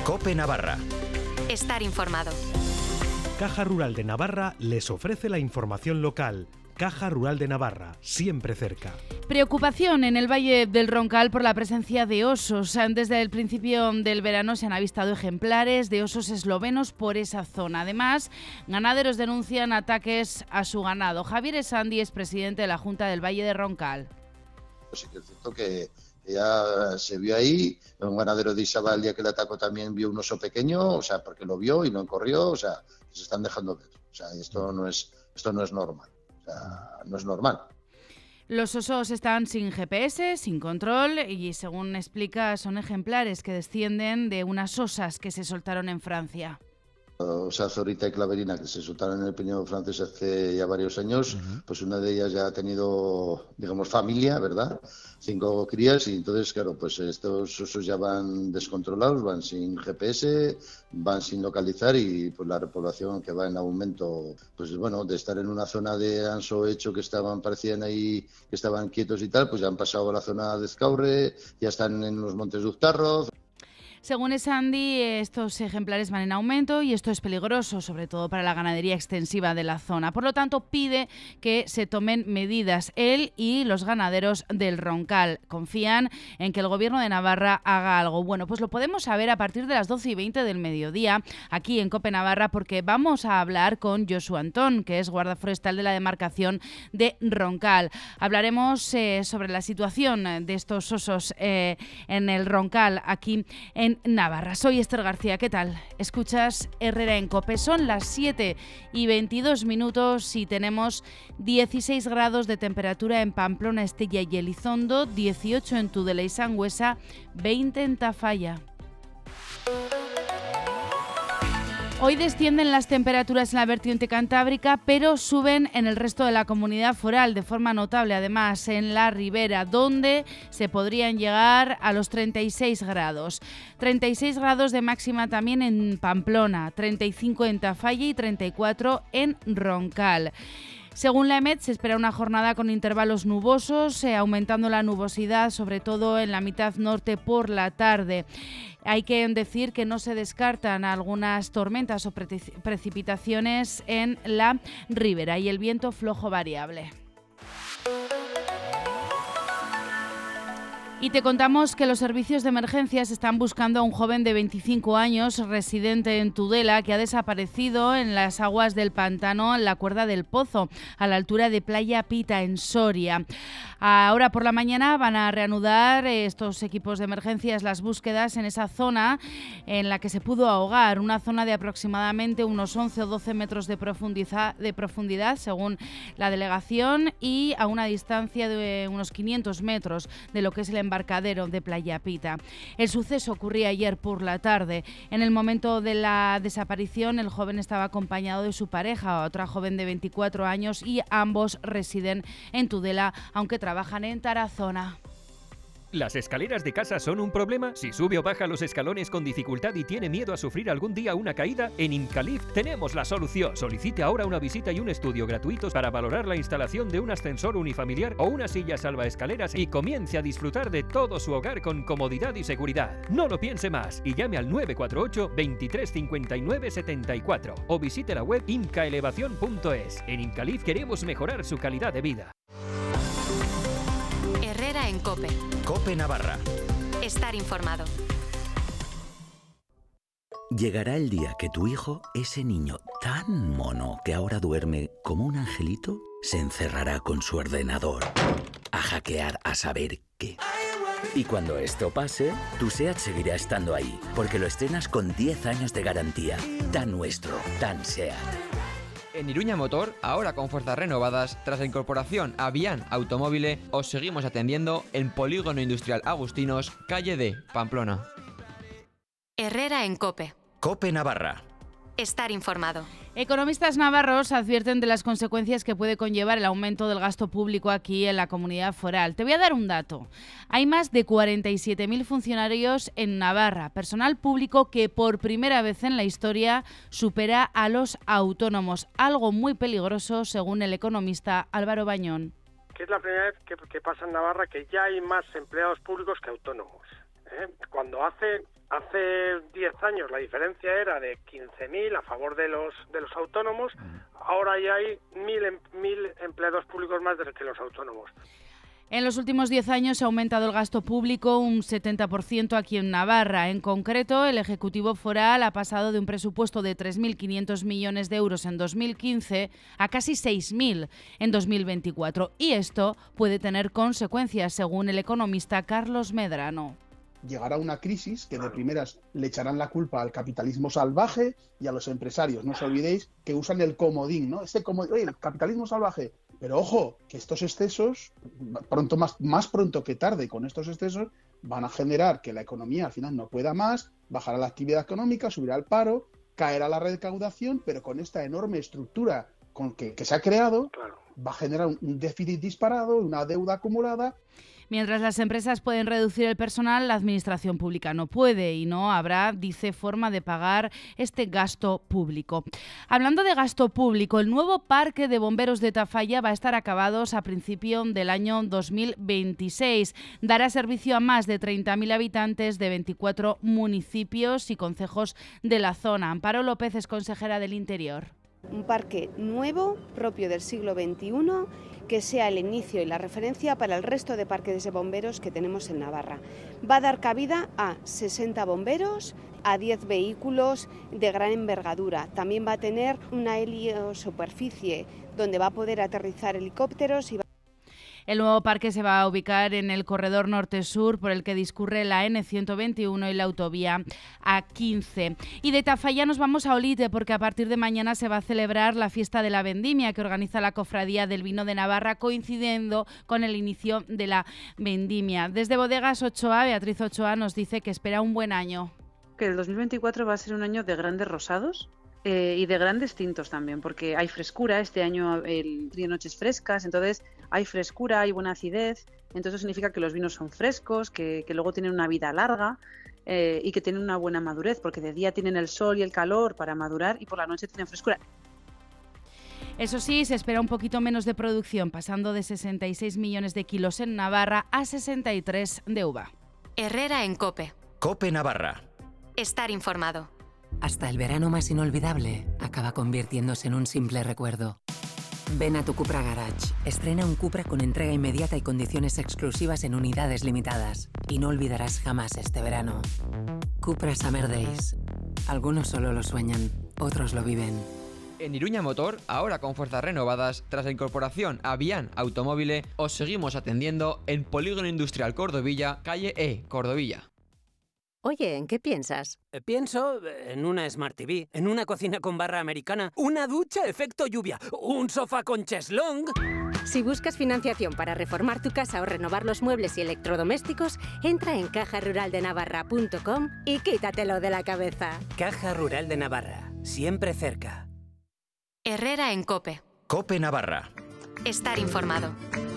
COPE Navarra. Estar informado. Caja Rural de Navarra les ofrece la información local. Caja Rural de Navarra, siempre cerca. Preocupación en el Valle del Roncal por la presencia de osos. Desde el principio del verano se han avistado ejemplares de osos eslovenos por esa zona. Además, ganaderos denuncian ataques a su ganado. Javier Esandi es presidente de la Junta del Valle de Roncal. Sí que es cierto que ya se vio ahí, un ganadero de Isaba el día que le atacó también vio un oso pequeño, o sea, porque lo vio y no corrió, o sea, se están dejando ver. O sea, esto no es normal, o sea, no es normal. Los osos están sin GPS, sin control y, según explica, son ejemplares que descienden de unas osas que se soltaron en Francia. O sea, Zorita y Claverina, que se soltaron en el Pirineo francés hace ya varios años, pues una de ellas ya ha tenido, digamos, familia, ¿verdad? 5 crías y entonces, claro, pues estos osos ya van descontrolados, van sin GPS, van sin localizar y pues la repoblación que va en aumento, pues bueno, de estar en una zona de anso hecho que parecían ahí, que estaban quietos y tal, pues ya han pasado a la zona de Ezcaurre, ya están en los montes de Uztarroz. Según Esandi, estos ejemplares van en aumento y esto es peligroso, sobre todo para la ganadería extensiva de la zona. Por lo tanto, pide que se tomen medidas él y los ganaderos del Roncal. Confían en que el Gobierno de Navarra haga algo. Bueno, pues lo podemos saber a partir de las 12:20 del mediodía, aquí en COPE Navarra, porque vamos a hablar con Josu Antón, que es guarda forestal de la demarcación de Roncal. Hablaremos sobre la situación de estos osos en el Roncal, aquí en Navarra. Soy Esther García, ¿qué tal? Escuchas Herrera en COPE. Son las 7:22 y tenemos 16 grados de temperatura en Pamplona, Estella y Elizondo, 18 en Tudela y Sangüesa, 20 en Tafalla. Hoy descienden las temperaturas en la vertiente cantábrica, pero suben en el resto de la comunidad foral de forma notable, además en la Ribera, donde se podrían llegar a los 36 grados. 36 grados de máxima también en Pamplona, 35 en Tafalla y 34 en Roncal. Según la EMET, se espera una jornada con intervalos nubosos, aumentando la nubosidad, sobre todo en la mitad norte por la tarde. Hay que decir que no se descartan algunas tormentas o precipitaciones en la Ribera y el viento flojo variable. Y te contamos que los servicios de emergencias están buscando a un joven de 25 años, residente en Tudela, que ha desaparecido en las aguas del pantano en la Cuerda del Pozo, a la altura de Playa Pita, en Soria. Ahora por la mañana van a reanudar estos equipos de emergencias las búsquedas en esa zona en la que se pudo ahogar, una zona de aproximadamente unos 11 o 12 metros de profundidad, según la delegación, y a una distancia de unos 500 metros de lo que es el embarcadero de Playa Pita. El suceso ocurría ayer por la tarde. En el momento de la desaparición, el joven estaba acompañado de su pareja, otra joven de 24 años, y ambos residen en Tudela, aunque trabajan en Tarazona. ¿Las escaleras de casa son un problema? Si sube o baja los escalones con dificultad y tiene miedo a sufrir algún día una caída, en Incalif tenemos la solución. Solicite ahora una visita y un estudio gratuitos para valorar la instalación de un ascensor unifamiliar o una silla salvaescaleras y comience a disfrutar de todo su hogar con comodidad y seguridad. No lo piense más y llame al 948 23 59 74 o visite la web incaelevación.es. En Incalif queremos mejorar su calidad de vida. Herrera en COPE. COPE Navarra. Estar informado. Llegará el día que tu hijo, ese niño tan mono que ahora duerme como un angelito, se encerrará con su ordenador a hackear a saber qué. Y cuando esto pase, tu SEAT seguirá estando ahí, porque lo estrenas con 10 años de garantía. Tan nuestro, tan SEAT. En Iruña Motor, ahora con fuerzas renovadas, tras la incorporación a Bian Automóvil, os seguimos atendiendo en Polígono Industrial Agustinos, calle D, Pamplona. Herrera en COPE. COPE Navarra. Estar informado. Economistas navarros advierten de las consecuencias que puede conllevar el aumento del gasto público aquí en la comunidad foral. Te voy a dar un dato. Hay más de 47.000 funcionarios en Navarra, personal público que por primera vez en la historia supera a los autónomos, algo muy peligroso según el economista Álvaro Bañón. Que es la primera vez que pasa en Navarra que ya hay más empleados públicos que autónomos. Cuando hace 10 años la diferencia era de 15.000 a favor de los autónomos, ahora ya hay 1.000 empleados públicos más que los autónomos. En los últimos 10 años se ha aumentado el gasto público un 70% aquí en Navarra. En concreto, el Ejecutivo Foral ha pasado de un presupuesto de 3.500 millones de euros en 2015 a casi 6.000 en 2024. Y esto puede tener consecuencias, según el economista Carlos Medrano. Llegará una crisis que de primeras le echarán la culpa al capitalismo salvaje y a los empresarios. No os olvidéis que usan el comodín, ¿no? Oye, el capitalismo salvaje. Pero ojo, que estos excesos, más pronto que tarde con estos excesos, van a generar que la economía al final no pueda más, bajará la actividad económica, subirá el paro, caerá la recaudación, pero con esta enorme estructura que se ha creado, va a generar un déficit disparado, una deuda acumulada. Mientras las empresas pueden reducir el personal, la administración pública no puede y no habrá, dice, forma de pagar este gasto público. Hablando de gasto público, el nuevo parque de bomberos de Tafalla va a estar acabado a principio del año 2026. Dará servicio a más de 30.000 habitantes de 24 municipios y concejos de la zona. Amparo López es consejera del Interior. Un parque nuevo, propio del siglo XXI, que sea el inicio y la referencia para el resto de parques de bomberos que tenemos en Navarra. Va a dar cabida a 60 bomberos, a 10 vehículos de gran envergadura. También va a tener una heliosuperficie donde va a poder aterrizar helicópteros y El nuevo parque se va a ubicar en el corredor norte-sur por el que discurre la N121 y la autovía A15. Y de Tafalla nos vamos a Olite porque a partir de mañana se va a celebrar la fiesta de la vendimia que organiza la Cofradía del Vino de Navarra, coincidiendo con el inicio de la vendimia. Desde Bodegas Ochoa, Beatriz Ochoa nos dice que espera un buen año. Que el 2024 va a ser un año de grandes rosados. Y de grandes tintos también, porque hay frescura, este año el trío Noches Frescas, entonces hay frescura, hay buena acidez, entonces eso significa que los vinos son frescos, que luego tienen una vida larga y que tienen una buena madurez, porque de día tienen el sol y el calor para madurar y por la noche tienen frescura. Eso sí, se espera un poquito menos de producción, pasando de 66 millones de kilos en Navarra a 63 de uva. Herrera en COPE. COPE Navarra. Estar informado. Hasta el verano más inolvidable acaba convirtiéndose en un simple recuerdo. Ven a tu Cupra Garage. Estrena un Cupra con entrega inmediata y condiciones exclusivas en unidades limitadas. Y no olvidarás jamás este verano. Cupra Summer Days. Algunos solo lo sueñan, otros lo viven. En Iruña Motor, ahora con fuerzas renovadas, tras la incorporación a Bian Automóvil, os seguimos atendiendo en Polígono Industrial Cordovilla, calle E, Cordovilla. Oye, ¿en qué piensas? Pienso en una Smart TV, en una cocina con barra americana, una ducha efecto lluvia, un sofá con cheslong. Si buscas financiación para reformar tu casa o renovar los muebles y electrodomésticos, entra en cajaruraldenavarra.com y quítatelo de la cabeza. Caja Rural de Navarra, siempre cerca. Herrera en COPE. COPE Navarra. Estar informado.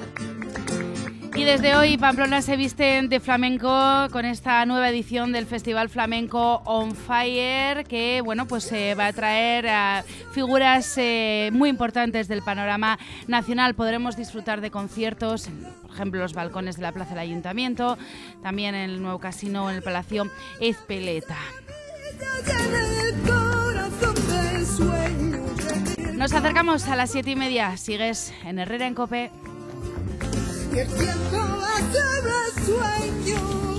Y desde hoy Pamplona se viste de flamenco con esta nueva edición del Festival Flamenco On Fire, que bueno, pues va a traer a figuras muy importantes del panorama nacional. Podremos disfrutar de conciertos, por ejemplo, los balcones de la Plaza del Ayuntamiento, también en el nuevo casino en el Palacio Ezpeleta. Nos acercamos a las 7:30. Sigues en Herrera en COPE. Y el tiempo va a ser el sueño.